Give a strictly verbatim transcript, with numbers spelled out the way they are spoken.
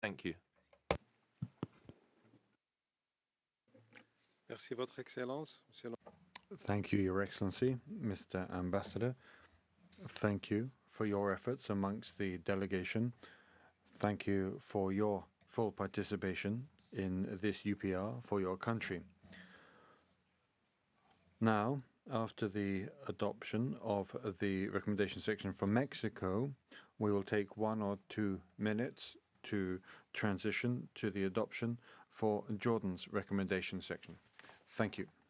Thank you. Merci, Votre Excellence. Monsieur Thank you, Your Excellency, Mister Ambassador. Thank you for your efforts amongst the delegation. Thank you for your full participation in this U P R for your country. Now, after the adoption of the recommendation section for Mexico, we will take one or two minutes to transition to the adoption for Jordan's recommendation section. Thank you.